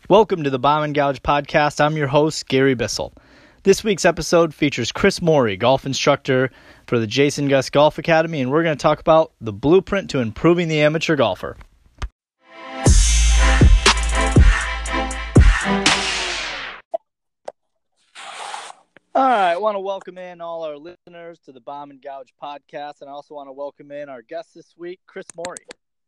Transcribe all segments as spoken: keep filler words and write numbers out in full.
Welcome to the Bomb and Gouge podcast. I'm your host, Gary Bissell. This week's episode features Chris Morey, golf instructor for the Jason Gus Golf Academy, and we're going to talk about the blueprint to improving the amateur golfer. All right, I want to welcome in all our listeners to the Bomb and Gouge podcast, and I also want to welcome in our guest this week, Chris Morey.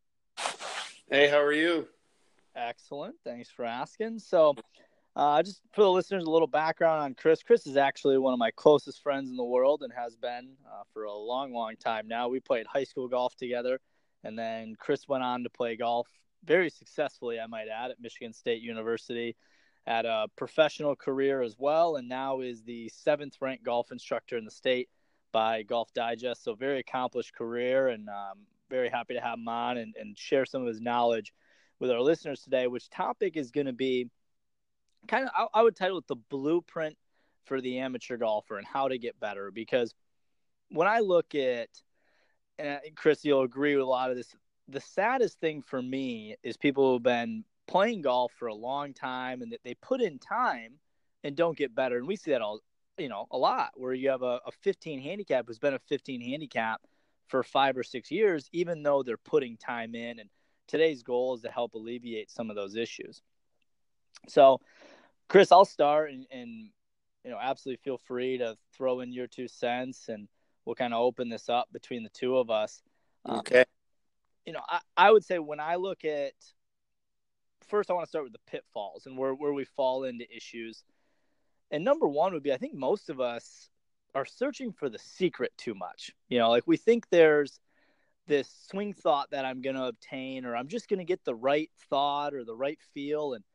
Hey, how are you? Excellent. Thanks for asking. So uh, just for the listeners, a little background on Chris. Chris is actually one of my closest friends in the world and has been uh, for a long, long time now. We played high school golf together, and then Chris went on to play golf very successfully, I might add, at Michigan State University, had a professional career as well, and now is the seventh-ranked golf instructor in the state by Golf Digest. So very accomplished career, and um, very happy to have him on and, and share some of his knowledge with our listeners today, which topic is going to be kind of, I, I would title it the blueprint for the amateur golfer and how to get better. Because when I look at, and Chris, you'll agree with a lot of this, the saddest thing for me is people who've been playing golf for a long time and that they put in time and don't get better. And we see that all, you know, a lot, where you have a, a fifteen handicap who's been a fifteen handicap for five or six years, even though they're putting time in. And today's goal is to help alleviate some of those issues. So, Chris, I'll start, and, and you know, absolutely feel free to throw in your two cents, and we'll kind of open this up between the two of us. Okay. Um, you know, I, I would say when I look at, first I want to start with the pitfalls and where, where we fall into issues. And number one would be, I think most of us are searching for the secret too much. You know, like we think there's this swing thought that I'm going to obtain, or I'm just going to get the right thought or the right feel, and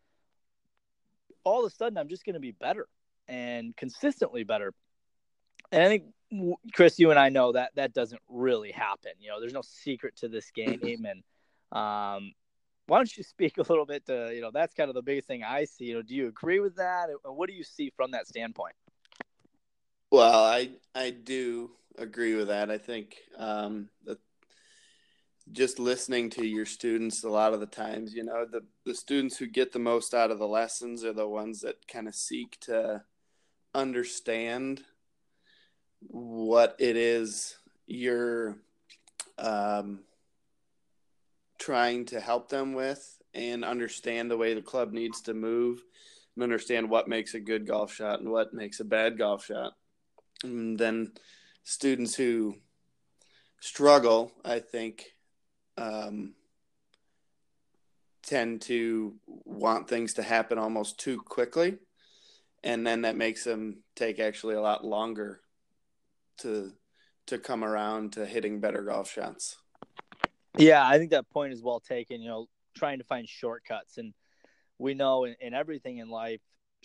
all of a sudden I'm just going to be better and consistently better. And I think, Chris, you and I know that that doesn't really happen. You know, there's no secret to this game. And um, why don't you speak a little bit to, you know, that's kind of the biggest thing I see. You know, do you agree with that? And what do you see from that standpoint? Well, I I do agree with that. I think um, that just listening to your students a lot of the times, you know, the, the students who get the most out of the lessons are the ones that kind of seek to understand what it is you're um, trying to help them with, and understand the way the club needs to move, and understand what makes a good golf shot and what makes a bad golf shot. And then students who struggle, I think, um, tend to want things to happen almost too quickly. And then that makes them take actually a lot longer to to come around to hitting better golf shots. Yeah, I think that point is well taken, you know, trying to find shortcuts. And we know in, in everything in life,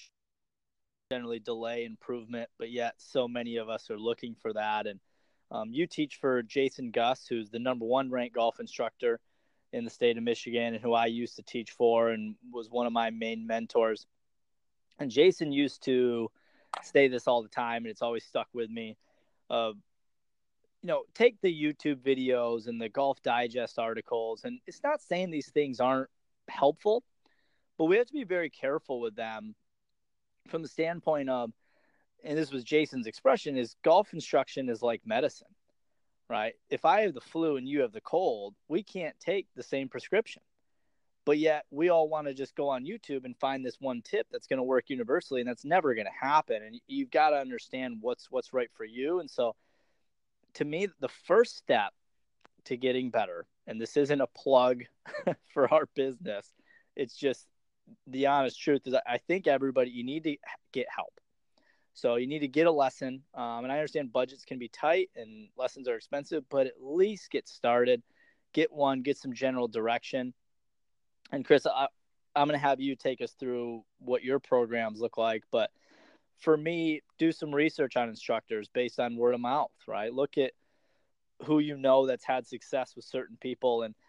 generally delay improvement, but yet so many of us are looking for that. And um, you teach for Jason Gus, who's the number one ranked golf instructor in the state of Michigan, and who I used to teach for and was one of my main mentors. And Jason used to say this all the time, and it's always stuck with me. Uh, you know, take the YouTube videos and the Golf Digest articles, and it's not saying these things aren't helpful, but we have to be very careful with them from the standpoint of, and this was Jason's expression, is golf instruction is like medicine, right? If I have the flu and you have the cold, we can't take the same prescription. But yet we all want to just go on YouTube and find this one tip that's going to work universally, and that's never going to happen. And you've got to understand what's what's right for you. And so to me, the first step to getting better, and this isn't a plug for our business, it's just the honest truth, is I think everybody, you need to get help. So you need to get a lesson. Um, and I understand budgets can be tight and lessons are expensive, but at least get started, get one, get some general direction. And Chris, I, I'm going to have you take us through what your programs look like. But for me, do some research on instructors based on word of mouth, right? Look at who you know that's had success with certain people. And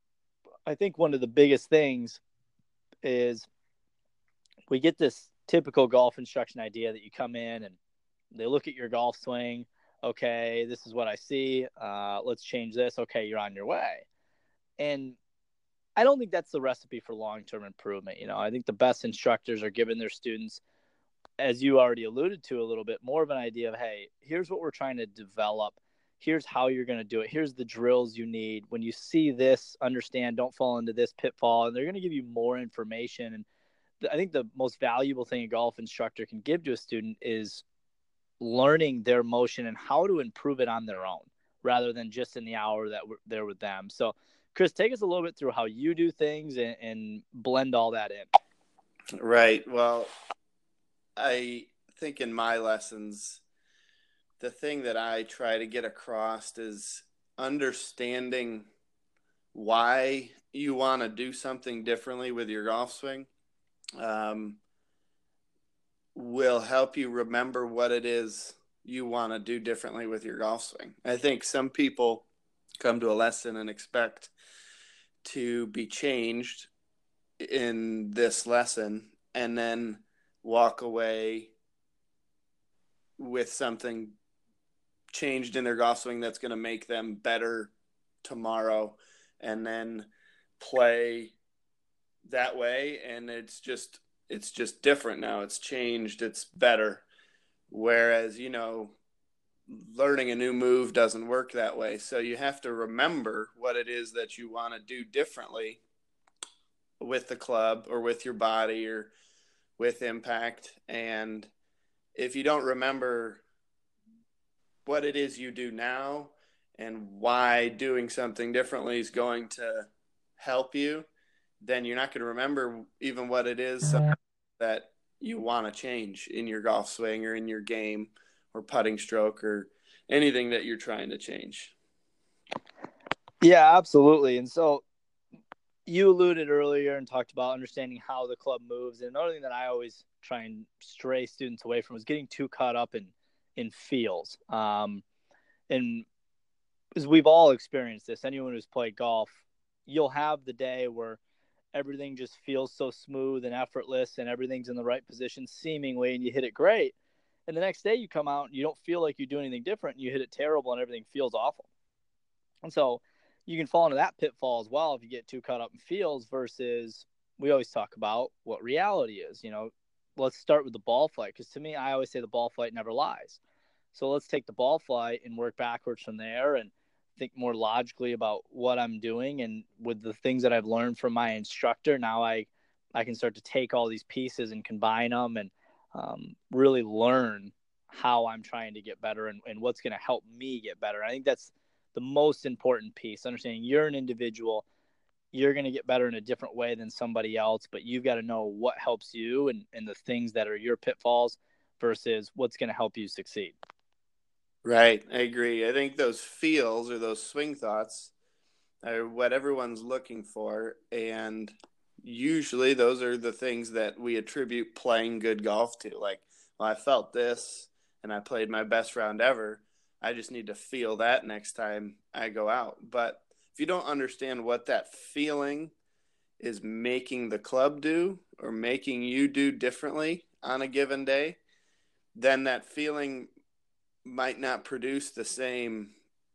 I think one of the biggest things is we get this typical golf instruction idea that you come in and they look at your golf swing. Okay, this is what I see. Uh, let's change this. Okay, you're on your way. And I don't think that's the recipe for long-term improvement. You know, I think the best instructors are giving their students, as you already alluded to a little bit, more of an idea of, hey, here's what we're trying to develop. Here's how you're going to do it. Here's the drills you need. When you see this, understand, don't fall into this pitfall. And they're going to give you more information. And I think the most valuable thing a golf instructor can give to a student is learning their motion and how to improve it on their own rather than just in the hour that we're there with them. So, Chris, take us a little bit through how you do things and, and blend all that in. Right. Well, I think in my lessons, the thing that I try to get across is understanding why you want to do something differently with your golf swing. Um, will help you remember what it is you want to do differently with your golf swing. I think some people come to a lesson and expect to be changed in this lesson and then walk away with something changed in their golf swing that's going to make them better tomorrow, and then play that way. And it's just, it's just different now. It's changed. It's better. Whereas, you know, learning a new move doesn't work that way. So you have to remember what it is that you want to do differently with the club or with your body or with impact. And if you don't remember what it is you do now and why doing something differently is going to help you, then you're not going to remember even what it is that you want to change in your golf swing or in your game or putting stroke or anything that you're trying to change. Yeah, absolutely. And so you alluded earlier and talked about understanding how the club moves. And another thing that I always try and stray students away from is getting too caught up in, in feels. Um, and as we've all experienced this, anyone who's played golf, you'll have the day where everything just feels so smooth and effortless and everything's in the right position seemingly, and you hit it great. And the next day you come out and you don't feel like you do anything different, and you hit it terrible and everything feels awful. And so you can fall into that pitfall as well if you get too caught up in feels versus we always talk about what reality is. You know, let's start with the ball flight, because to me, I always say the ball flight never lies. So let's take the ball flight and work backwards from there and think more logically about what I'm doing. And with the things that I've learned from my instructor, now I, I can start to take all these pieces and combine them and um, really learn how I'm trying to get better and, and what's going to help me get better. I think that's the most important piece, understanding you're an individual. You're going to get better in a different way than somebody else, but you've got to know what helps you and, and the things that are your pitfalls versus what's going to help you succeed. Right. I agree. I think those feels or those swing thoughts are what everyone's looking for. And usually those are the things that we attribute playing good golf to. Like, well, I felt this and I played my best round ever. I just need to feel that next time I go out. But if you don't understand what that feeling is making the club do or making you do differently on a given day, then that feeling might not produce the same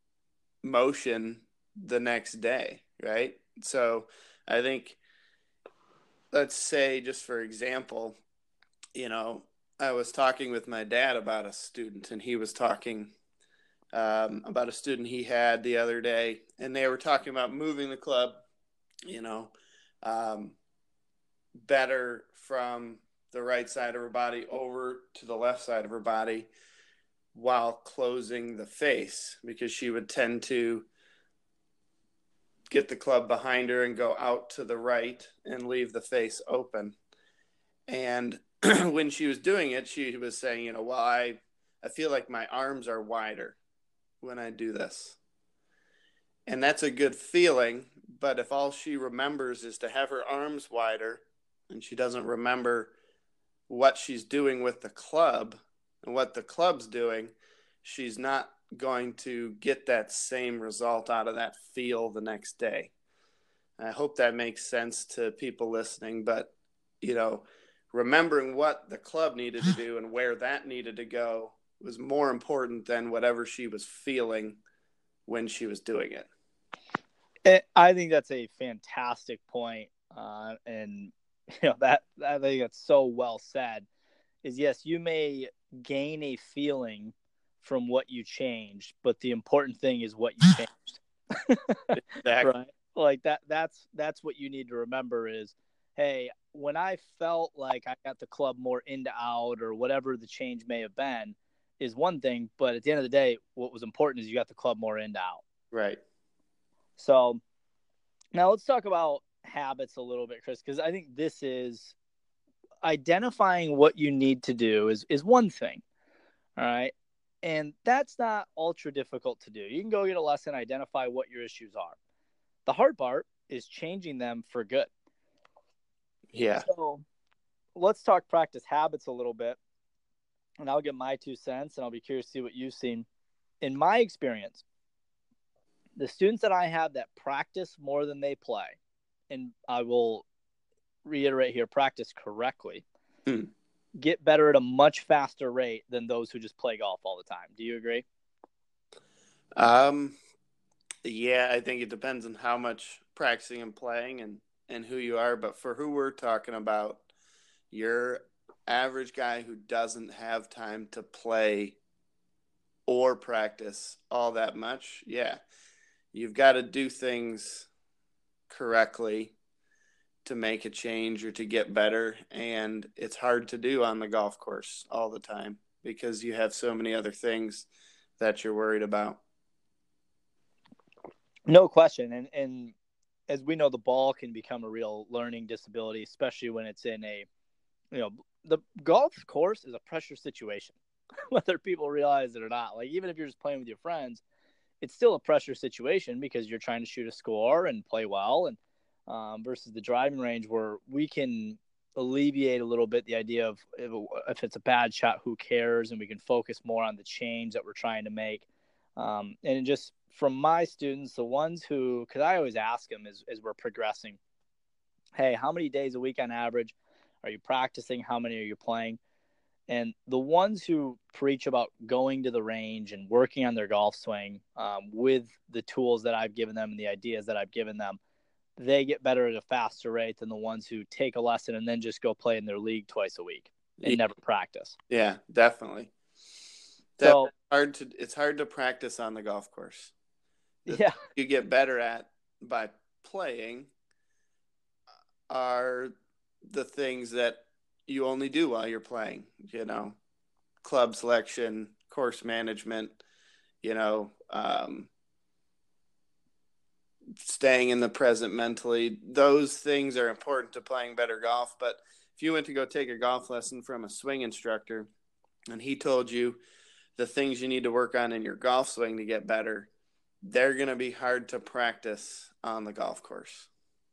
motion the next day, right? So I think, let's say, just for example, you know, I was talking with my dad about a student, and he was talking um, about a student he had the other day, and they were talking about moving the club, you know, um, better from the right side of her body over to the left side of her body while closing the face, because she would tend to get the club behind her and go out to the right and leave the face open. And when she was doing it, she was saying, you know, well, I, I feel like my arms are wider when I do this. And that's a good feeling. But if all she remembers is to have her arms wider and she doesn't remember what she's doing with the club and what the club's doing, she's not going to get that same result out of that feel the next day. I hope that makes sense to people listening, but, you know, remembering what the club needed to do and where that needed to go was more important than whatever she was feeling when she was doing it. I think that's a fantastic point. Uh, and, you know, that, I think that's so well said is, yes, you may gain a feeling from what you changed, but the important thing is what you changed. Exactly. Right? Like that, that's, that's what you need to remember is, hey, when I felt like I got the club more into out or whatever the change may have been is one thing, but at the end of the day, what was important is you got the club more into out. Right. So now let's talk about habits a little bit, Chris, because I think this is identifying what you need to do is, is one thing. All right. And that's not ultra difficult to do. You can go get a lesson, identify what your issues are. The hard part is changing them for good. Yeah. So let's talk practice habits a little bit. And I'll get my two cents and I'll be curious to see what you've seen. In my experience, the students that I have that practice more than they play, and I will reiterate here, practice correctly, Hmm. get better at a much faster rate than those who just play golf all the time. Do you agree? Um, yeah, I think it depends on how much practicing and playing and, and who you are. But for who we're talking about, your average guy who doesn't have time to play or practice all that much, yeah, you've got to do things correctly to make a change or to get better. And it's hard to do on the golf course all the time because you have so many other things that you're worried about. No question. And and as we know, the ball can become a real learning disability, especially when it's in a, you know, the golf course is a pressure situation, whether people realize it or not. Like, even if you're just playing with your friends, it's still a pressure situation because you're trying to shoot a score and play well. And um, versus the driving range where we can alleviate a little bit the idea of if, if it's a bad shot, who cares? And we can focus more on the change that we're trying to make. Um, and just from my students, the ones who, because I always ask them as, as we're progressing, hey, how many days a week on average are you practicing? How many are you playing? And the ones who preach about going to the range and working on their golf swing um, with the tools that I've given them and the ideas that I've given them, they get better at a faster rate than the ones who take a lesson and then just go play in their league twice a week and Yeah. never practice. Yeah, definitely. So hard to it's hard to practice on the golf course. The yeah, you get better at by playing are the things that you only do while you're playing, you know, club selection, course management, you know, um, staying in the present mentally. Those things are important to playing better golf. But if you went to go take a golf lesson from a swing instructor and he told you the things you need to work on in your golf swing to get better, they're going to be hard to practice on the golf course.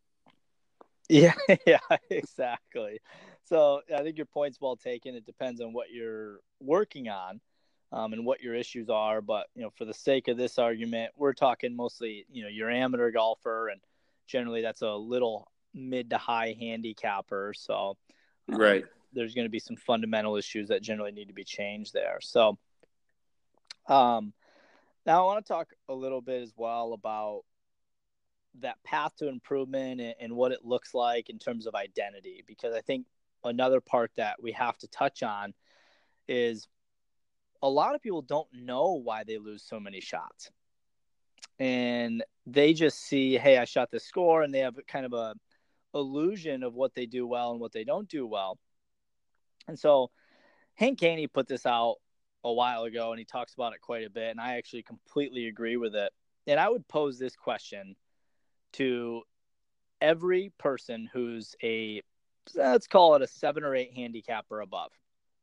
Yeah, yeah, exactly. So I think your point's well taken. It depends on what you're working on um, and what your issues are. But, you know, for the sake of this argument, we're talking mostly, you know, your amateur golfer, and generally that's a little mid to high handicapper. So um, Right. there's going to be some fundamental issues that generally need to be changed there. So um, now I want to talk a little bit as well about that path to improvement and, and what it looks like in terms of identity, because I think another part that we have to touch on is a lot of people don't know why they lose so many shots, and they just see, hey, I shot this score, and they have kind of a illusion of what they do well and what they don't do well. And so Hank Haney put this out a while ago, and he talks about it quite a bit, and I actually completely agree with it. And I would pose this question to every person who's a, let's call it a seven or eight handicap or above.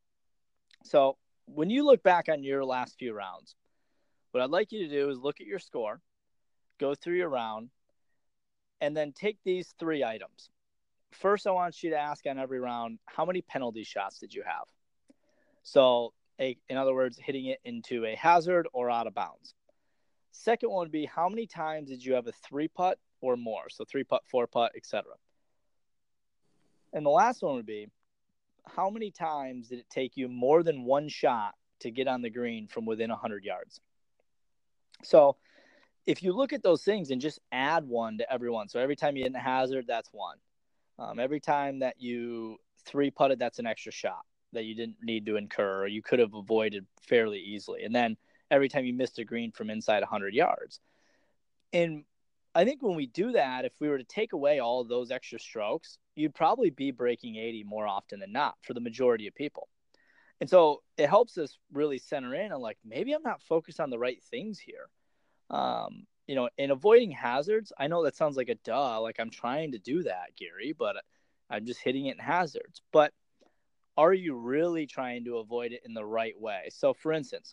So when you look back on your last few rounds, what I'd like you to do is look at your score, go through your round, and then take these three items. First, I want you to ask on every round, how many penalty shots did you have? So a, in other words, hitting it into a hazard or out of bounds. Second one would be, how many times did you have a three putt or more? So three putt, four putt, et cetera. And the last one would be, how many times did it take you more than one shot to get on the green from within one hundred yards? So if you look at those things and just add one to every one. So every time you hit a hazard, that's one. Um, every time that you three putted, that's an extra shot that you didn't need to incur or you could have avoided fairly easily. And then every time you missed a green from inside one hundred yards. And I think when we do that, if we were to take away all of those extra strokes, you'd probably be breaking eighty more often than not for the majority of people. And so it helps us really center in on like, maybe I'm not focused on the right things here. Um, you know, in avoiding hazards, I know that sounds like a duh, like I'm trying to do that, Gary, but I'm just hitting it in hazards. But are you really trying to avoid it in the right way? So for instance,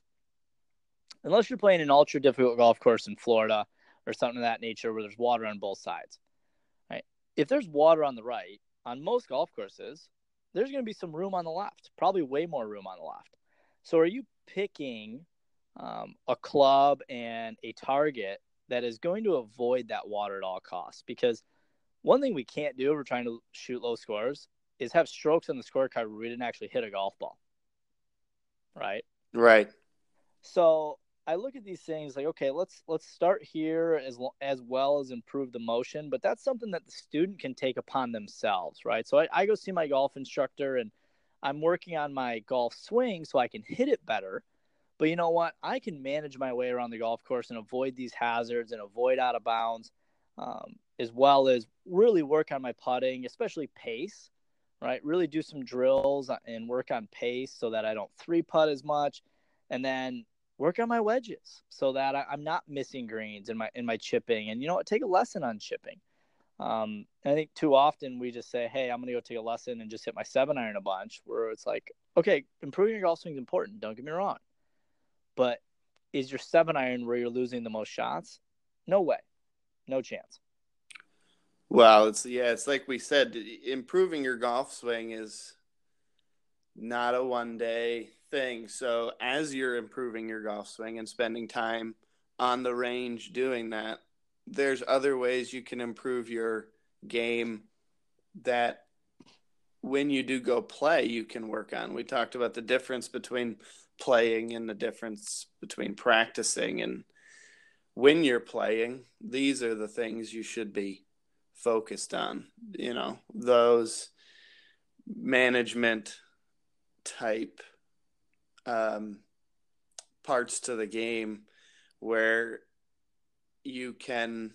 unless you're playing an ultra difficult golf course in Florida or something of that nature where there's water on both sides, right? If there's water on the right, on most golf courses, there's going to be some room on the left, probably way more room on the left. So are you picking um, a club and a target that is going to avoid that water at all costs? Because one thing we can't do if we're trying to shoot low scores is have strokes on the scorecard where we didn't actually hit a golf ball, right? Right. So I look at these things like, okay, let's let's start here as as well as improve the motion, but that's something that the student can take upon themselves, right? So I, I go see my golf instructor and I'm working on my golf swing so I can hit it better. But you know what? I can manage my way around the golf course and avoid these hazards and avoid out of bounds, um, as well as really work on my putting, especially pace, right? Really do some drills and work on pace so that I don't three putt as much. And then work on my wedges so that I, I'm not missing greens in my in my chipping. And you know what? Take a lesson on chipping. Um, I think too often we just say, hey, I'm going to go take a lesson and just hit my seven iron a bunch, where it's like, okay, improving your golf swing is important. Don't get me wrong. But is your seven iron where you're losing the most shots? No way. No chance. Well, it's yeah, it's like we said, improving your golf swing is not a one day thing. So as you're improving your golf swing and spending time on the range doing that, there's other ways you can improve your game that when you do go play, you can work on. We talked about the difference between playing and the difference between practicing. And when you're playing, these are the things you should be focused on, you know, those management type um, parts to the game where you can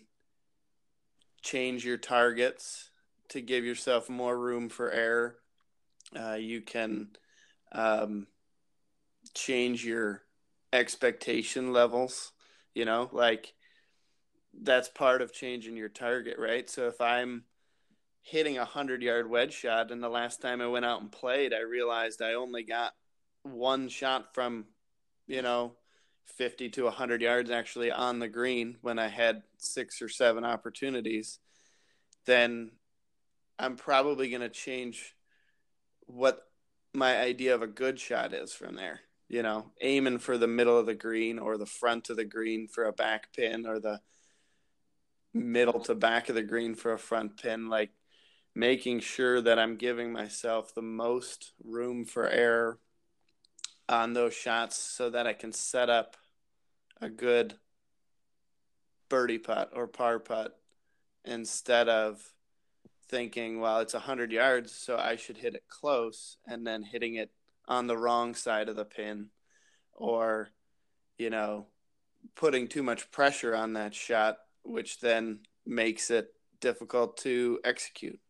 change your targets to give yourself more room for error. Uh, you can um, change your expectation levels, you know, like that's part of changing your target, right? So if I'm hitting a hundred yard wedge shot and the last time I went out and played, I realized I only got one shot from, you know, fifty to a hundred yards actually on the green when I had six or seven opportunities, then I'm probably going to change what my idea of a good shot is from there. You know, aiming for the middle of the green or the front of the green for a back pin or the middle to back of the green for a front pin, like making sure that I'm giving myself the most room for error on those shots so that I can set up a good birdie putt or par putt instead of thinking, well, it's one hundred yards, so I should hit it close, and then hitting it on the wrong side of the pin, or, you know, putting too much pressure on that shot, which then makes it difficult to execute.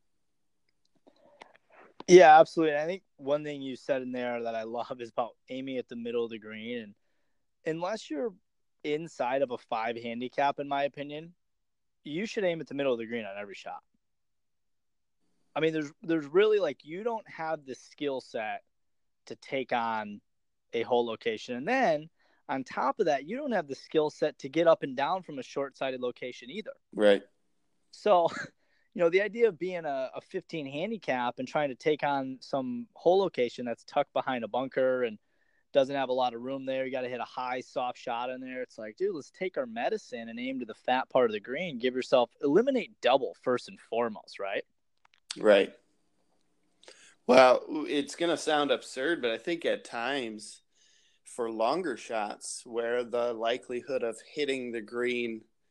Yeah, absolutely. I think one thing you said in there that I love is about aiming at the middle of the green. And unless you're inside of a five handicap, in my opinion, you should aim at the middle of the green on every shot. I mean, there's there's really like you don't have the skill set to take on a hole location. And then on top of that, you don't have the skill set to get up and down from a short-sided location either. Right. So, you know, the idea of being a, a fifteen handicap and trying to take on some hole location that's tucked behind a bunker and doesn't have a lot of room there. You got to hit a high, soft shot in there. It's like, dude, let's take our medicine and aim to the fat part of the green. Give yourself, eliminate double first and foremost, right? Right. Well, it's going to sound absurd, but I think at times for longer shots where the likelihood of hitting the green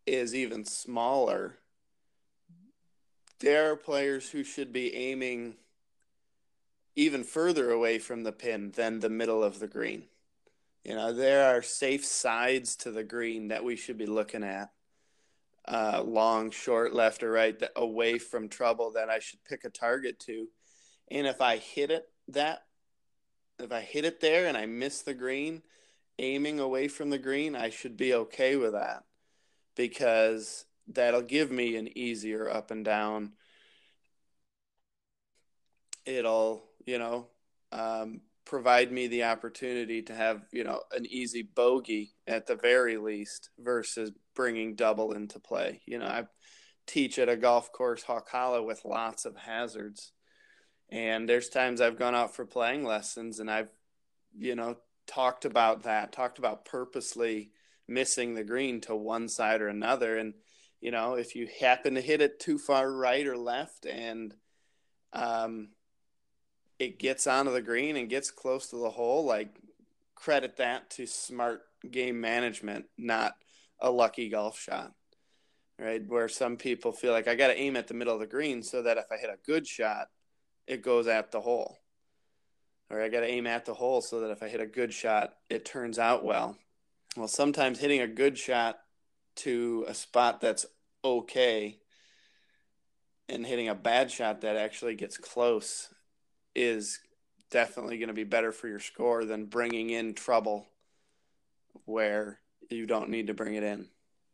is even smaller, there are players who should be aiming even further away from the pin than the middle of the green. You know, there are safe sides to the green that we should be looking at. Uh, long, short, left or right, that away from trouble that I should pick a target to. And if I hit it that, if I hit it there and I miss the green, aiming away from the green, I should be okay with that, because that'll give me an easier up and down. It'll, you know, um, provide me the opportunity to have, you know, an easy bogey at the very least versus bringing double into play. You know, I teach at a golf course, Hawk Hollow, with lots of hazards. And there's times I've gone out for playing lessons and I've, you know, talked about that, talked about purposely missing the green to one side or another. And, you know, if you happen to hit it too far right or left and um, it gets onto the green and gets close to the hole, like, credit that to smart game management, not a lucky golf shot, right? Where some people feel like I got to aim at the middle of the green so that if I hit a good shot, it goes at the hole. Or I got to aim at the hole so that if I hit a good shot, it turns out well. Well, sometimes hitting a good shot to a spot that's okay and hitting a bad shot that actually gets close is definitely going to be better for your score than bringing in trouble where you don't need to bring it in.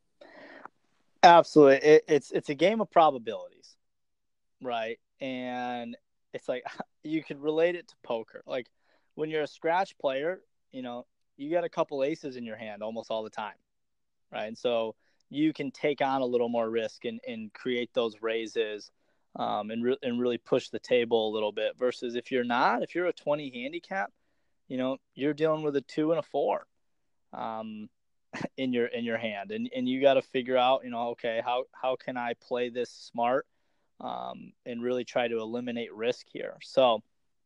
Absolutely. It, it's it's a game of probabilities, right? And it's like you could relate it to poker. Like when you're a scratch player, you know, you got a couple aces in your hand almost all the time, right? And so you can take on a little more risk and, and create those raises um, and, re- and really push the table a little bit versus if you're not, if you're a twenty handicap, you know, you're dealing with a two and a four um, in your in your hand. And, and you got to figure out, you know, okay, how, how can I play this smart um, and really try to eliminate risk here? So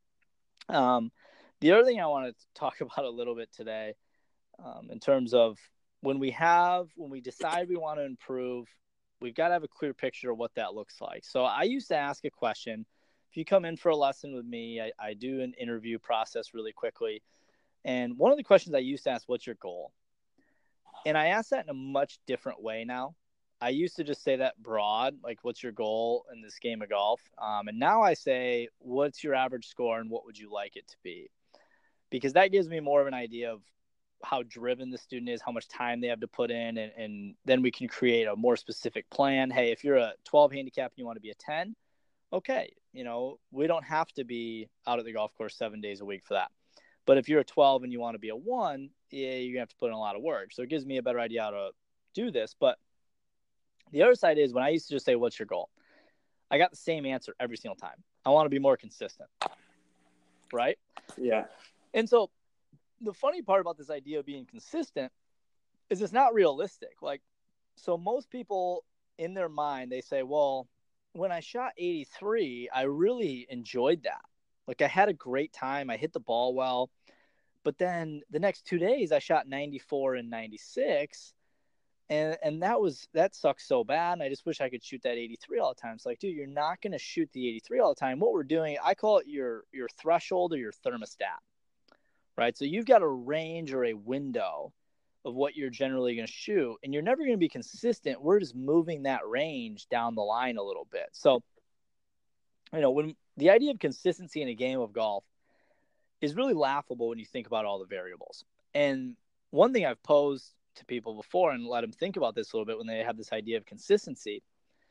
um, the other thing I want to talk about a little bit today um, in terms of when we have, when we decide we want to improve, we've got to have a clear picture of what that looks like. So I used to ask a question. If you come in for a lesson with me, I, I do an interview process really quickly. And one of the questions I used to ask, what's your goal? And I ask that in a much different way now. I used to just say that broad, like, what's your goal in this game of golf? Um, and now I say, what's your average score and what would you like it to be? Because that gives me more of an idea of how driven the student is, how much time they have to put in, and, and then we can create a more specific plan. Hey, if you're a twelve handicap and you want to be a ten, okay, you know, we don't have to be out at the golf course seven days a week for that. But if you're a twelve and you want to be a one, yeah, you're gonna have to put in a lot of work. So it gives me a better idea how to do this. But the other side is when I used to just say, what's your goal? I got the same answer every single time. I want to be more consistent, right? Yeah. And so the funny part about this idea of being consistent is it's not realistic. Like, so most people in their mind, they say, well, when I shot eighty-three, I really enjoyed that. Like, I had a great time. I hit the ball well. But then the next two days, I shot ninety-four and ninety-six. And and that was, that sucks so bad. And I just wish I could shoot that eighty-three all the time. It's like, dude, you're not going to shoot the eighty-three all the time. What we're doing, I call it your, your threshold or your thermostat. Right? So you've got a range or a window of what you're generally going to shoot, and you're never going to be consistent. We're just moving that range down the line a little bit. So, you know, when the idea of consistency in a game of golf is really laughable when you think about all the variables. And one thing I've posed to people before and let them think about this a little bit when they have this idea of consistency,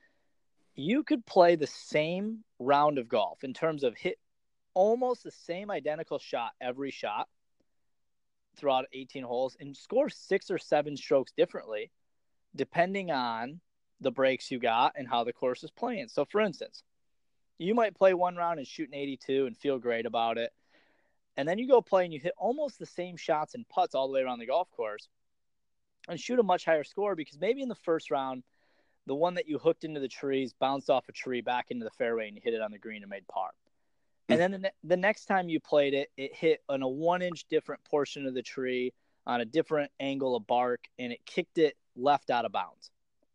you could play the same round of golf in terms of hit almost the same identical shot every shot throughout eighteen holes and score six or seven strokes differently depending on the breaks you got and how the course is playing. So for instance, you might play one round and shoot an eighty-two and feel great about it. And then you go play and you hit almost the same shots and putts all the way around the golf course and shoot a much higher score because maybe in the first round, the one that you hooked into the trees bounced off a tree back into the fairway and you hit it on the green and made par. And then the, ne- the next time you played it, it hit on a one-inch different portion of the tree on a different angle of bark, and it kicked it left out of bounds.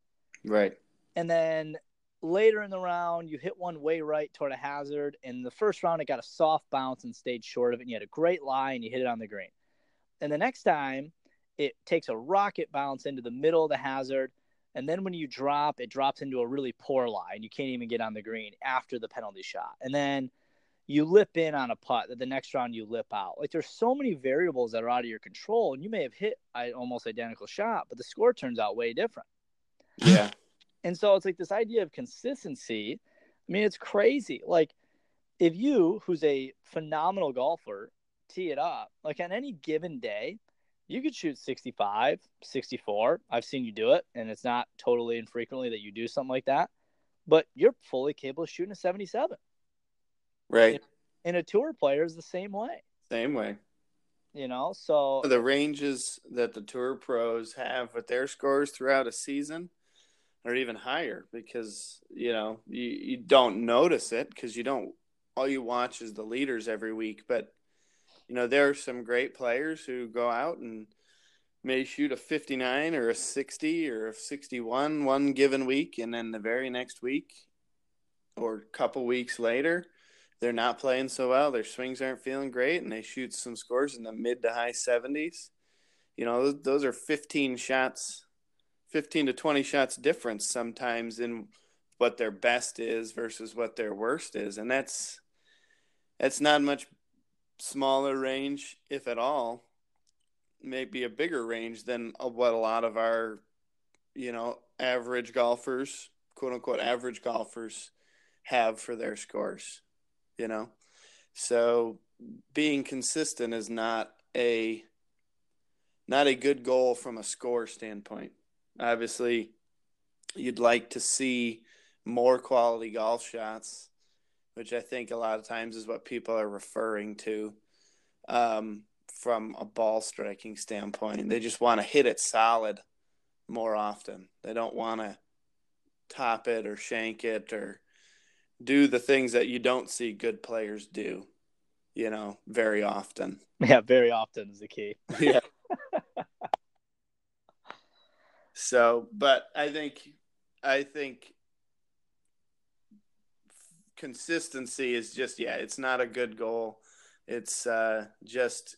Right. And then later in the round, you hit one way right toward a hazard. And the first round, it got a soft bounce and stayed short of it. And you had a great lie and you hit it on the green. And the next time, it takes a rocket bounce into the middle of the hazard. And then when you drop, it drops into a really poor lie. And you can't even get on the green after the penalty shot. And then you lip in on a putt that the next round you lip out. Like, there's so many variables that are out of your control. And you may have hit an almost identical shot, but the score turns out way different. Yeah. And so it's like this idea of consistency. I mean, it's crazy. Like, if you, who's a phenomenal golfer, tee it up, like on any given day, you could shoot sixty-five, sixty-four. I've seen you do it, and it's not totally infrequently that you do something like that. But you're fully capable of shooting a seventy-seven. Right. And a tour player is the same way. Same way. You know, so the ranges that the tour pros have with their scores throughout a season are even higher because, you know, you, you don't notice it because you don't, all you watch is the leaders every week. But, you know, there are some great players who go out and may shoot a fifty-nine or a sixty or a sixty-one one given week. And then the very next week or a couple weeks later, they're not playing so well. Their swings aren't feeling great, and they shoot some scores in the mid to high seventies. You know, those are fifteen shots, fifteen to twenty shots difference sometimes in what their best is versus what their worst is. And that's that's not much smaller range, if at all, maybe a bigger range than what a lot of our, you know, average golfers, quote unquote, average golfers have for their scores. You know, so being consistent is not a not a good goal from a score standpoint. Obviously, you'd like to see more quality golf shots, which I think a lot of times is what people are referring to um, from a ball striking standpoint. They just want to hit it solid more often. They don't want to top it or shank it or do the things that you don't see good players do, you know, very often. Yeah, very often is the key. Yeah. So, but I think, I think consistency is just, yeah, it's not a good goal. It's uh, just,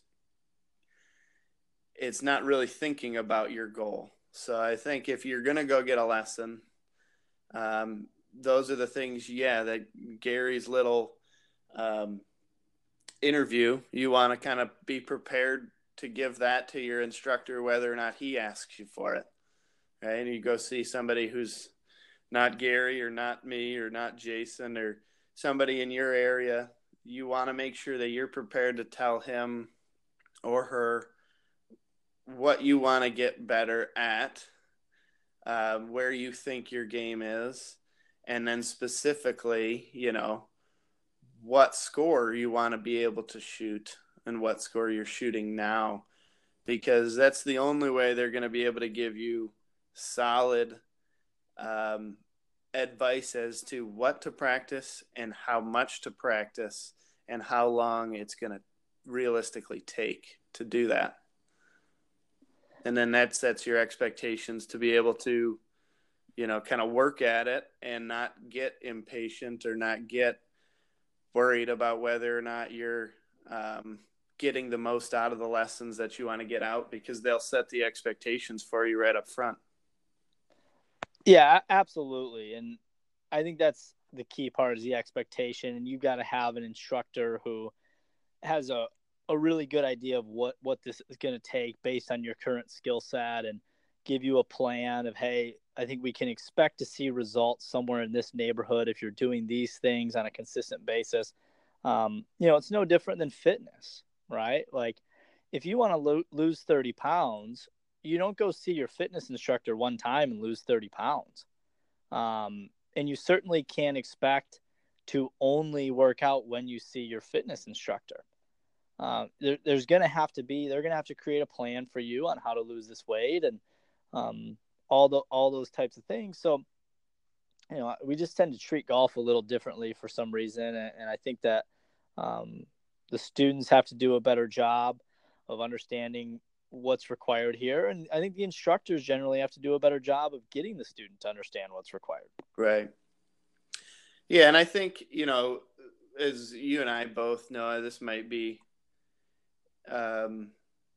it's not really thinking about your goal. So I think if you're going to go get a lesson, um, those are the things, yeah, that Gary's little um, interview, you want to kind of be prepared to give that to your instructor, whether or not he asks you for it, right? And you go see somebody who's not Gary or not me or not Jason or somebody in your area. You want to make sure that you're prepared to tell him or her what you want to get better at, uh, where you think your game is, and then specifically, you know, what score you want to be able to shoot and what score you're shooting now, because that's the only way they're going to be able to give you solid um, advice as to what to practice and how much to practice and how long it's going to realistically take to do that. And then that sets your expectations to be able to, you know, kind of work at it and not get impatient or not get worried about whether or not you're um, getting the most out of the lessons that you want to get out, because they'll set the expectations for you right up front. Yeah, absolutely. And I think that's the key part, is the expectation. And you've got to have an instructor who has a, a really good idea of what, what this is going to take based on your current skill set, and give you a plan of, hey, I think we can expect to see results somewhere in this neighborhood if you're doing these things on a consistent basis. Um, you know, it's no different than fitness, right? Like, if you want to lo- lose thirty pounds, you don't go see your fitness instructor one time and lose thirty pounds. Um, and you certainly can't expect to only work out when you see your fitness instructor. Uh, there, there's going to have to be, they're going to have to create a plan for you on how to lose this weight and um, all the, all those types of things. So, you know, we just tend to treat golf a little differently for some reason. And, and I think that um, the students have to do a better job of understanding what's required here. And I think the instructors generally have to do a better job of getting the student to understand what's required. Right. Yeah, and I think, you know, as you and I both know, this might be um,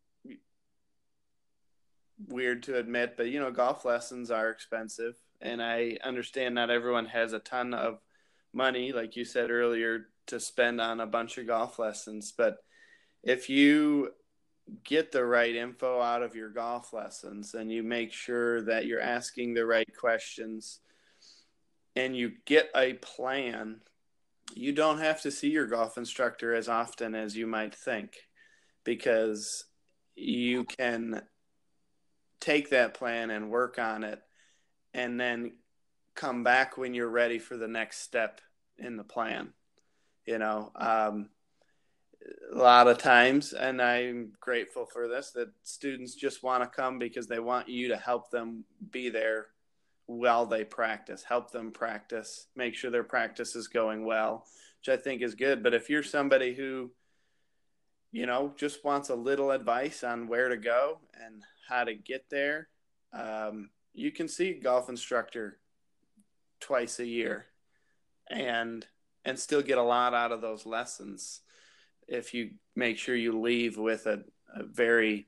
weird to admit, but, you know, golf lessons are expensive. And I understand not everyone has a ton of money, like you said earlier, to spend on a bunch of golf lessons. But if you get the right info out of your golf lessons and you make sure that you're asking the right questions and you get a plan, you don't have to see your golf instructor as often as you might think, because you can take that plan and work on it and then come back when you're ready for the next step in the plan. You know, um, a lot of times, and I'm grateful for this, that students just want to come because they want you to help them be there while they practice, help them practice, make sure their practice is going well, which I think is good. But if you're somebody who, you know, just wants a little advice on where to go and how to get there, um, you can see a golf instructor twice a year and and still get a lot out of those lessons if you make sure you leave with a, a very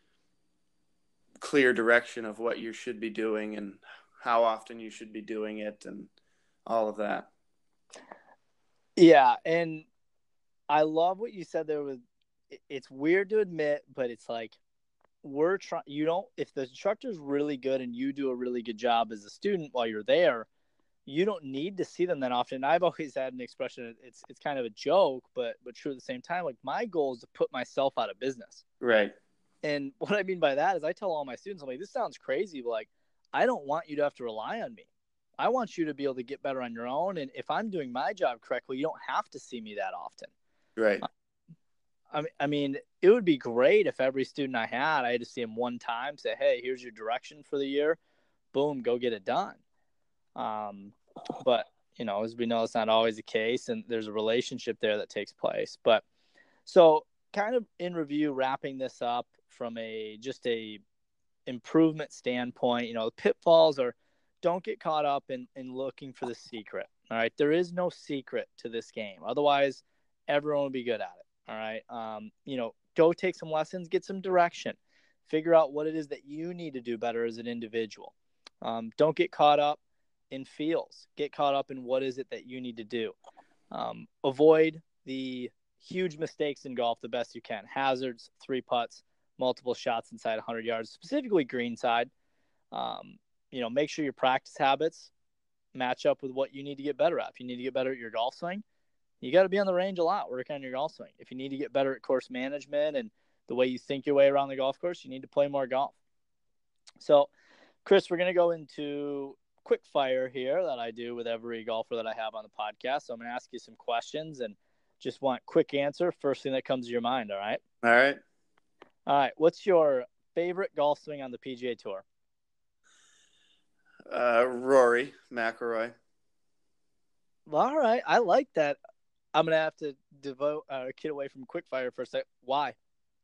clear direction of what you should be doing and how often you should be doing it and all of that. Yeah, and I love what you said there. With it's weird to admit, but it's like we're trying. You don't. If the instructor's really good and you do a really good job as a student while you're there, you don't need to see them that often. I've always had an expression. It's it's kind of a joke, but but true at the same time. Like my goal is to put myself out of business. Right. And what I mean by that is I tell all my students, I'm like, this sounds crazy, but like I don't want you to have to rely on me. I want you to be able to get better on your own. And if I'm doing my job correctly, you don't have to see me that often. Right. I mean, I mean, it would be great if every student I had, I had to see him one time, say, hey, here's your direction for the year. Boom, go get it done. Um, but, you know, as we know, it's not always the case. And there's a relationship there that takes place. But so kind of in review, wrapping this up from a just a improvement standpoint, you know, the pitfalls are don't get caught up in, in looking for the secret. All right. There is no secret to this game. Otherwise, everyone will be good at it. All right. Um, you know, go take some lessons, get some direction, figure out what it is that you need to do better as an individual. Um, don't get caught up in feels. Get caught up in what is it that you need to do. Um, avoid the huge mistakes in golf the best you can. Hazards, three putts, multiple shots inside one hundred yards, specifically greenside. Um, you know, make sure your practice habits match up with what you need to get better at. If you need to get better at your golf swing, you got to be on the range a lot, work on your golf swing. If you need to get better at course management and the way you think your way around the golf course, you need to play more golf. So, Chris, we're going to go into quick fire here that I do with every golfer that I have on the podcast. So I'm going to ask you some questions and just want quick answer. First thing that comes to your mind. All right. All right. All right. What's your favorite golf swing on the P G A Tour? Uh, Rory McIlroy. All right. I like that. I'm going to have to devote uh, get away from quick fire for a sec. Why?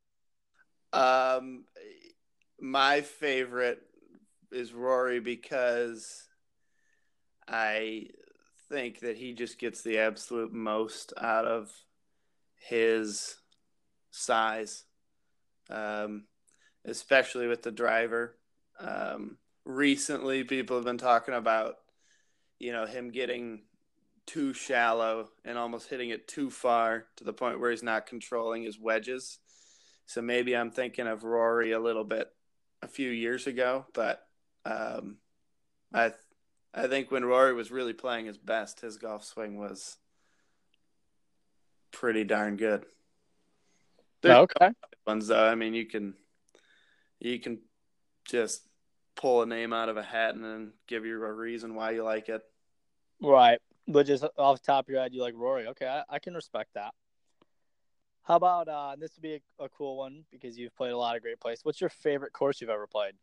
Um, my favorite is Rory because I think that he just gets the absolute most out of his size, um, especially with the driver. Um, recently, people have been talking about, you know, him getting too shallow and almost hitting it too far to the point where he's not controlling his wedges. So maybe I'm thinking of Rory a little bit a few years ago, but um, I th- I think when Rory was really playing his best, his golf swing was pretty darn good. There's okay. ones though. I mean, you can you can just pull a name out of a hat and then give you a reason why you like it. Right. But just off the top of your head, you like Rory. Okay, I, I can respect that. How about, uh, this would be a, a cool one because you've played a lot of great places. What's your favorite course you've ever played?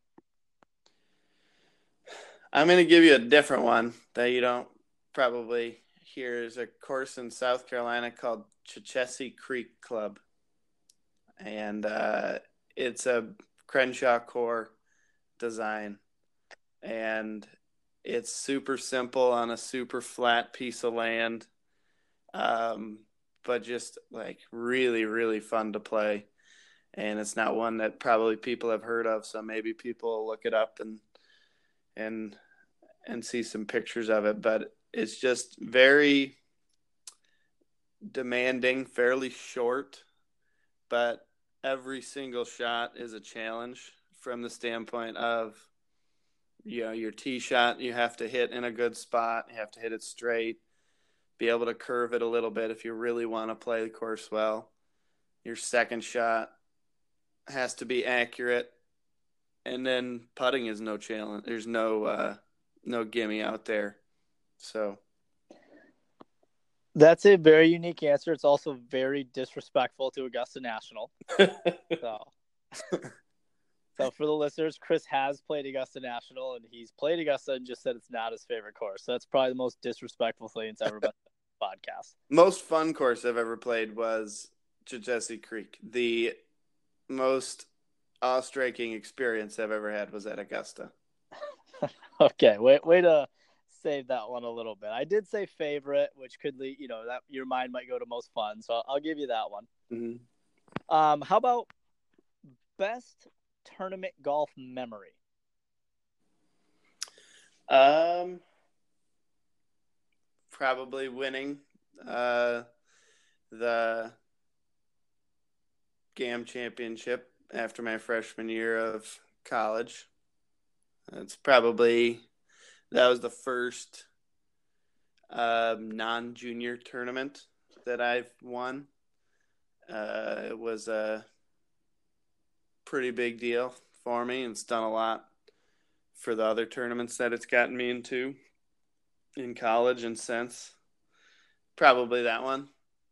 I'm going to give you a different one that you don't probably hear. Is a course in South Carolina called Chichessie Creek Club. And uh, it's a Crenshaw core design. And it's super simple on a super flat piece of land, um, but just like really, really fun to play. And it's not one that probably people have heard of, so maybe people will look it up and and and see some pictures of it. But it's just very demanding, fairly short, but every single shot is a challenge from the standpoint of, you know, your tee shot you have to hit in a good spot, you have to hit it straight, be able to curve it a little bit if you really want to play the course well. Your second shot has to be accurate, and then putting is no challenge. There's no uh, no gimme out there. So that's a very unique answer. It's also very disrespectful to Augusta National. so, so for the listeners, Chris has played Augusta National, and he's played Augusta and just said it's not his favorite course. So that's probably the most disrespectful thing that's ever been on the podcast. Most fun course I've ever played was Chechessie Creek. The most awe-striking experience I've ever had was at Augusta. Okay, wait, way to save that one a little bit. I did say favorite, which could lead, you know, that your mind might go to most fun. So I'll give you that one. Mm-hmm. Um, how about best tournament golf memory? Um, probably winning uh, the G A M championship after my freshman year of college. It's probably, that was the first um, non-junior tournament that I've won. Uh, it was a pretty big deal for me, and it's done a lot for the other tournaments that it's gotten me into in college and since. Probably that one.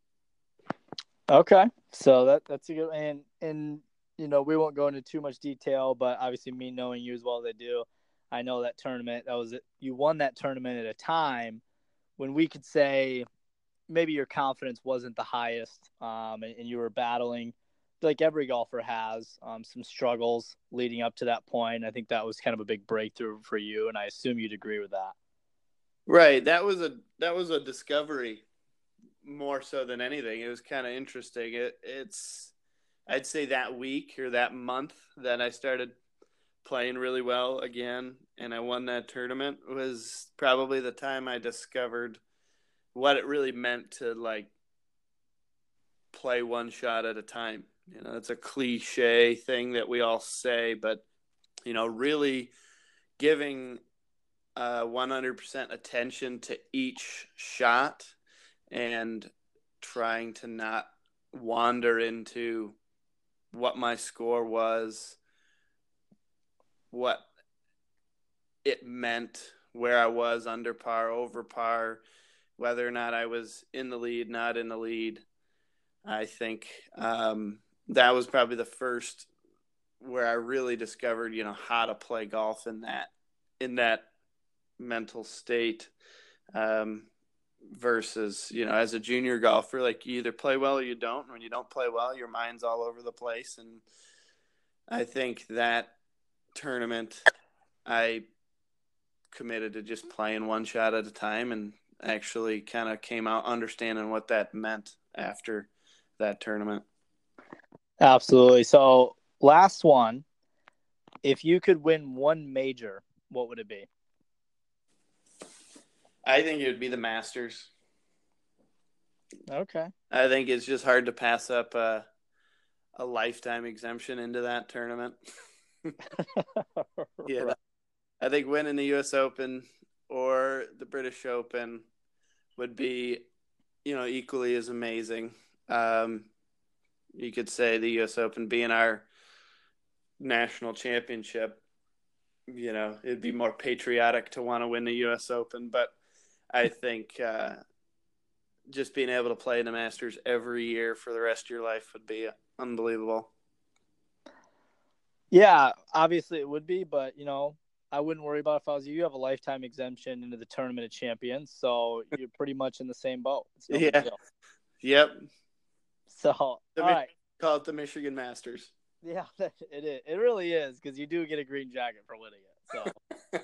Okay, so that that's a good, and and you know, we won't go into too much detail, but obviously me knowing you as well as I do, I know that tournament, that was, you won that tournament at a time when we could say maybe your confidence wasn't the highest, um, and, and you were battling, like every golfer has, um, some struggles leading up to that point. I think that was kind of a big breakthrough for you, and I assume you'd agree with that. Right. That was a that was a discovery more so than anything. It was kind of interesting. It, it's I'd say that week or that month that I started playing really well again and I won that tournament was probably the time I discovered what it really meant to, like, play one shot at a time. You know, it's a cliche thing that we all say, but, you know, really giving uh, one hundred percent attention to each shot and trying to not wander into what my score was, what it meant, where I was under par, over par, whether or not I was in the lead, not in the lead. I think um, that was probably the first where I really discovered, you know, how to play golf in that in that mental state. Um, versus, you know, as a junior golfer, like, you either play well or you don't. And when you don't play well, your mind's all over the place. And I think that tournament, I committed to just playing one shot at a time and actually kind of came out understanding what that meant after that tournament. Absolutely. So last one, if you could win one major, what would it be? I think it would be the Masters. Okay. I think it's just hard to pass up a, a lifetime exemption into that tournament. Yeah, Right. I think winning the U S Open or the British Open would be, you know, equally as amazing. Um, you could say the U S Open being our national championship, you know, it'd be more patriotic to want to win the U S Open, but I think uh, just being able to play in the Masters every year for the rest of your life would be unbelievable. Yeah, obviously it would be, but, you know, I wouldn't worry about it if I was you. You have a lifetime exemption into the Tournament of Champions, so you're pretty much in the same boat. It's no Yeah. big deal. Yep. So, all The right. Call it the Michigan Masters. Yeah, it is. It really is, because you do get a green jacket for winning it. So,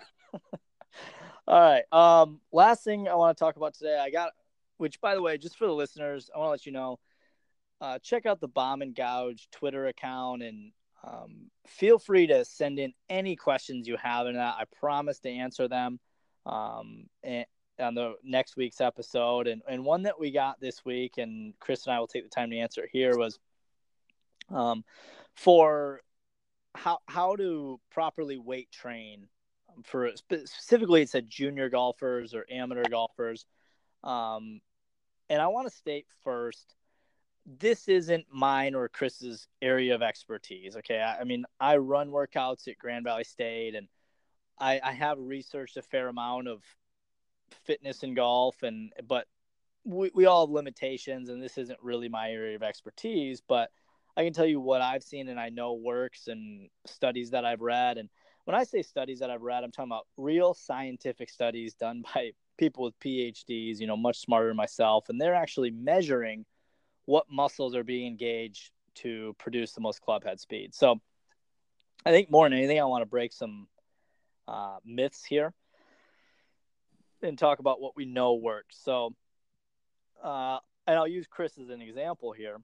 all right. Um, last thing I want to talk about today, I got, which by the way, just for the listeners, I want to let you know, uh, check out the Bomb and Gouge Twitter account, and um, feel free to send in any questions you have in that. I promise to answer them um, and, on the next week's episode. And, and one that we got this week, and Chris and I will take the time to answer it here, was um, for how how to properly weight train for specifically it said junior golfers or amateur golfers. Um, and I want to state first, this isn't mine or Chris's area of expertise. Okay. I, I mean, I run workouts at Grand Valley State, and I, I have researched a fair amount of fitness in golf, and, but we, we all have limitations, and this isn't really my area of expertise, but I can tell you what I've seen and I know works, and studies that I've read. And when I say studies that I've read, I'm talking about real scientific studies done by people with P H Ds, you know, much smarter than myself. And they're actually measuring what muscles are being engaged to produce the most club head speed. So I think more than anything, I want to break some uh, myths here and talk about what we know works. So, uh, and I'll use Chris as an example here.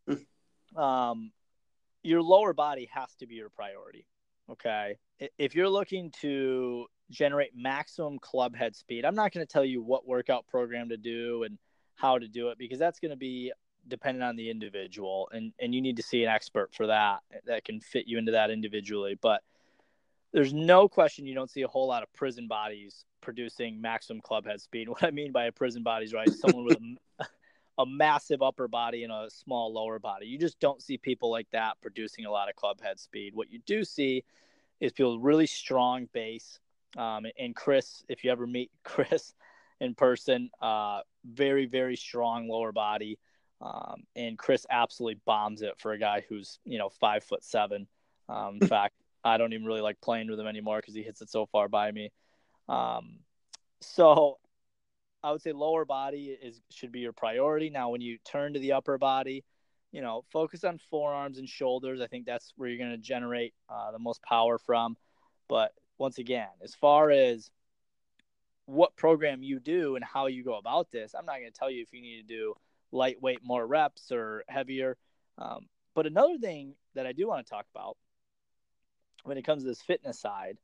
um, your lower body has to be your priority. Okay. If you're looking to generate maximum club head speed, I'm not going to tell you what workout program to do and how to do it, because that's going to be dependent on the individual, and, and you need to see an expert for that that can fit you into that individually. But there's no question you don't see a whole lot of prison bodies producing maximum club head speed. What I mean by a prison body is, right, someone with a, a massive upper body and a small lower body. You just don't see people like that producing a lot of club head speed. What you do see is people with really strong base. Um, and Chris, if you ever meet Chris in person, uh, very, very strong lower body. Um, and Chris absolutely bombs it for a guy who's, you know, five foot seven. Um, in fact, I don't even really like playing with him anymore because he hits it so far by me. Um, so I would say lower body is should be your priority. Now, when you turn to the upper body, you know, focus on forearms and shoulders. I think that's where you're going to generate uh, the most power from. But once again, as far as what program you do and how you go about this, I'm not going to tell you if you need to do lightweight, more reps, or heavier. Um, but another thing that I do want to talk about when it comes to this fitness side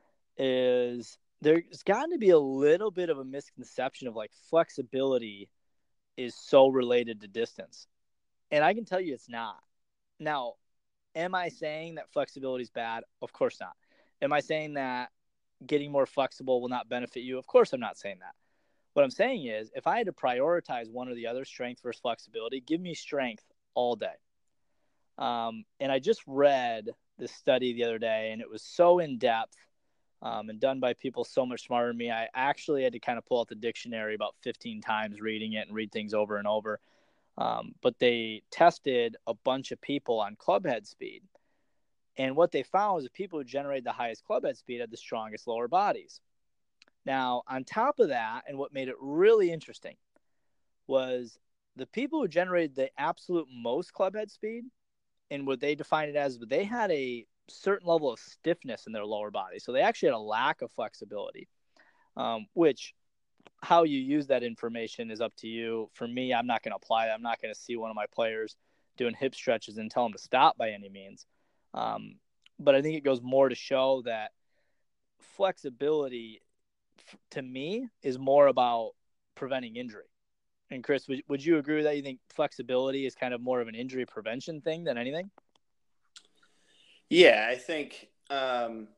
is there's got to be a little bit of a misconception of like flexibility is so related to distance. And I can tell you it's not. Now, am I saying that flexibility is bad? Of course not. Am I saying that getting more flexible will not benefit you? Of course I'm not saying that. What I'm saying is, if I had to prioritize one or the other, strength versus flexibility, give me strength all day. Um, and I just read this study the other day, and it was so in depth um, and done by people so much smarter than me. I actually had to kind of pull out the dictionary about fifteen times reading it and read things over and over. Um, but they tested a bunch of people on club head speed. And what they found was the people who generated the highest club head speed had the strongest lower bodies. Now, on top of that, and what made it really interesting was the people who generated the absolute most club head speed, and what they defined it as, they had a certain level of stiffness in their lower body. So they actually had a lack of flexibility, um, which how you use that information is up to you. For me, I'm not going to apply that. I'm not going to see one of my players doing hip stretches and tell them to stop by any means. Um, but I think it goes more to show that flexibility, to me, is more about preventing injury. And Chris, would, would you agree with that? You think flexibility is kind of more of an injury prevention thing than anything? Yeah, I think um,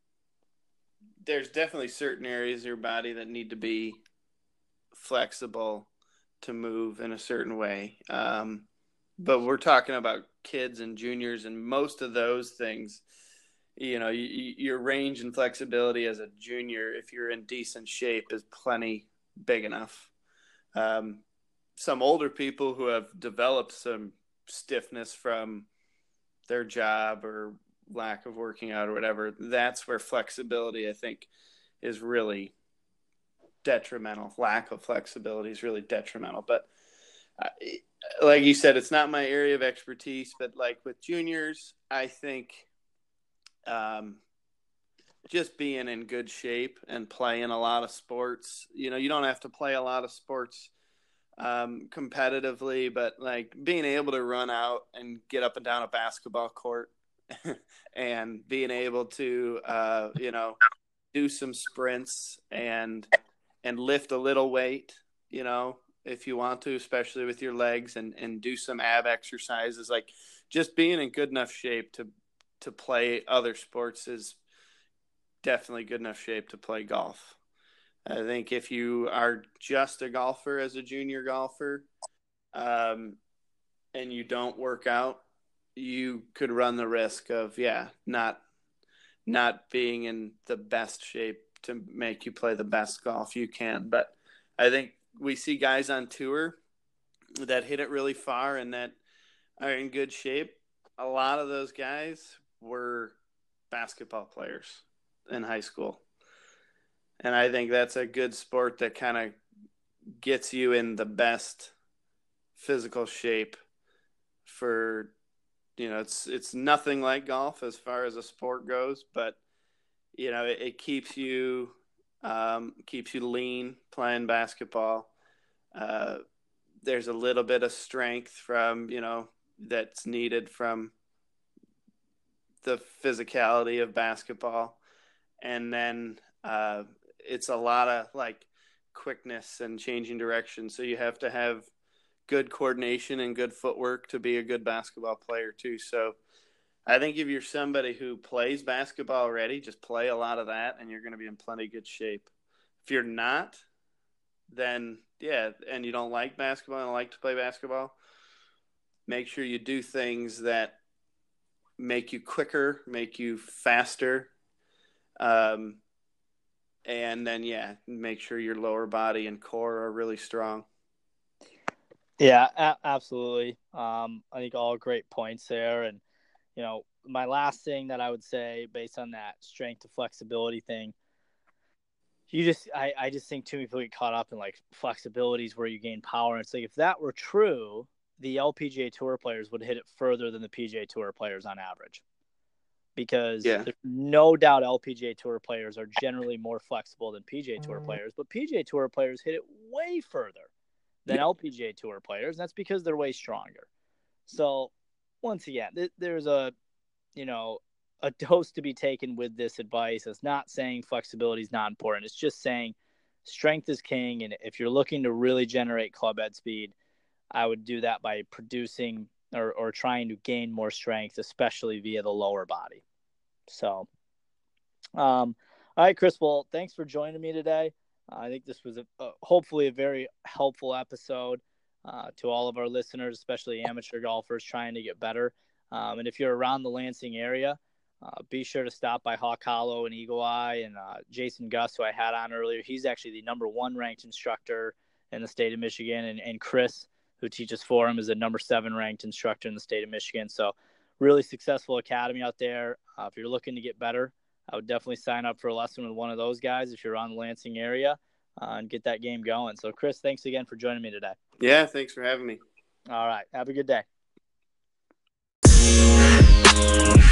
there's definitely certain areas of your body that need to be flexible to move in a certain way. Um, but we're talking about kids and juniors, and most of those things, you know, you, your range and flexibility as a junior, if you're in decent shape, is plenty big enough. Um, some older people who have developed some stiffness from their job or lack of working out or whatever, that's where flexibility, I think, is really detrimental. Lack of flexibility is really detrimental. But like you said, it's not my area of expertise, but like with juniors, I think um, just being in good shape and playing a lot of sports, you know, you don't have to play a lot of sports um, competitively, but like being able to run out and get up and down a basketball court and being able to, uh, you know, do some sprints and, and lift a little weight, you know, if you want to, especially with your legs, and, and do some ab exercises, like just being in good enough shape to, to play other sports is definitely good enough shape to play golf. I think if you are just a golfer as a junior golfer, um, and you don't work out, you could run the risk of, yeah, not, not being in the best shape to make you play the best golf you can. But I think we see guys on tour that hit it really far and that are in good shape. A lot of those guys were basketball players in high school. And I think that's a good sport that kind of gets you in the best physical shape for, you know, it's, it's nothing like golf as far as a sport goes, but you know, it, it keeps you, um, keeps you lean playing basketball. Uh, there's a little bit of strength from, you know, that's needed from the physicality of basketball. And then, uh, it's a lot of like quickness and changing direction. So you have to have good coordination and good footwork to be a good basketball player too. So I think if you're somebody who plays basketball already, just play a lot of that and you're going to be in plenty good shape. If you're not, then yeah, and you don't like basketball and don't like to play basketball, make sure you do things that make you quicker, make you faster. Um, and then, yeah, make sure your lower body and core are really strong. Yeah, a- absolutely. Um, I think all great points there. And, you know, my last thing that I would say based on that strength to flexibility thing, you just, I, I just think too many people get caught up in like flexibilities where you gain power. And it's like, if that were true, the L P G A Tour players would hit it further than the P G A Tour players on average. Because yeah. there's no doubt L P G A Tour players are generally more flexible than P G A Tour players, but P G A Tour players hit it way further than L P G A Tour players, and that's because they're way stronger. So, once again, th- there's a, you know, a dose to be taken with this advice. It's not saying flexibility is not important. It's just saying strength is king, and if you're looking to really generate club head speed, I would do that by producing or, or trying to gain more strength, especially via the lower body. So, um, all right, Chris, well, thanks for joining me today. Uh, I think this was a, a, hopefully a very helpful episode uh, to all of our listeners, especially amateur golfers trying to get better. Um, and if you're around the Lansing area, uh, be sure to stop by Hawk Hollow and Eagle Eye. And uh, Jason Gus, who I had on earlier, he's actually the number one ranked instructor in the state of Michigan. And, and Chris, who teaches for him, is the number seven ranked instructor in the state of Michigan. So really successful academy out there. Uh, if you're looking to get better, I would definitely sign up for a lesson with one of those guys if you're on the Lansing area uh, and get that game going. So, Chris, thanks again for joining me today. Yeah, thanks for having me. All right. Have a good day.